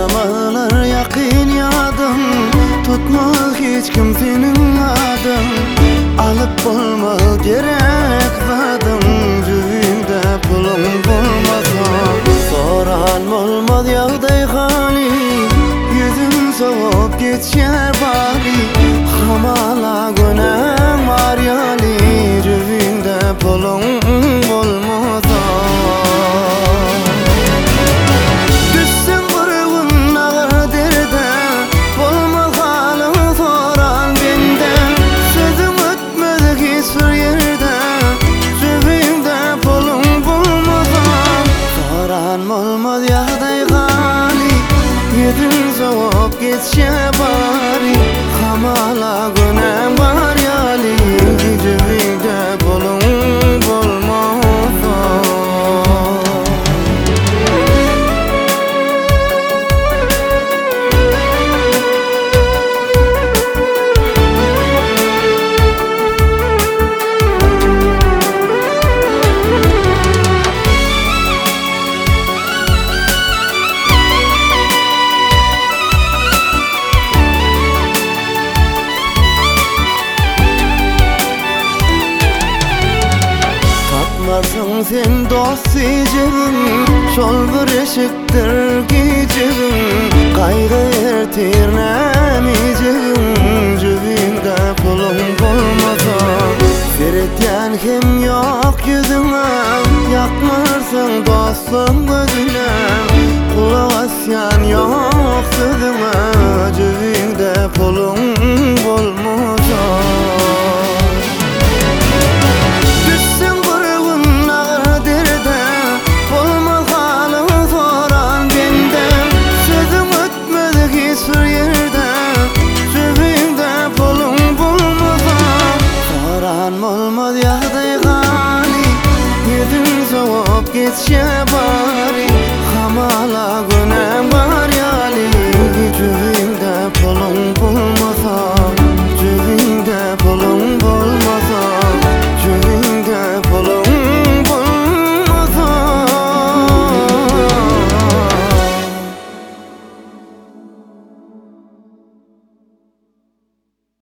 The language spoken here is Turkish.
Yaşamalar yakin yadım, tutma hiç kim senin adım. Alıp olma gerek zadım, cüvinde pulum bulmasa. Soran olmaz yağday hali, yüzüm soğup geçer bari. Hamala günem var yali, cüvinde pulum bulmasa. Düşsün kırığın ağır derde, olmaz halın soran benden. Sözüm ötmez hiçbir yerde, cüvinde pulum bulmasa. Soran olmaz yağday hali, yüzüm soğup geçer bari. Hamala günem var yali, cüvinde pulum bulmasa. Tapmasın sen dost sicim, şol bir eşiktir gicim. Kaygı ertirnemicim, cüvinde pulum bulmasa. Feretyen hem yok yüzüne, yakmarsın dostum gözüne. Kulak asyan yok sözüme, cüvinde pulum bulmasa.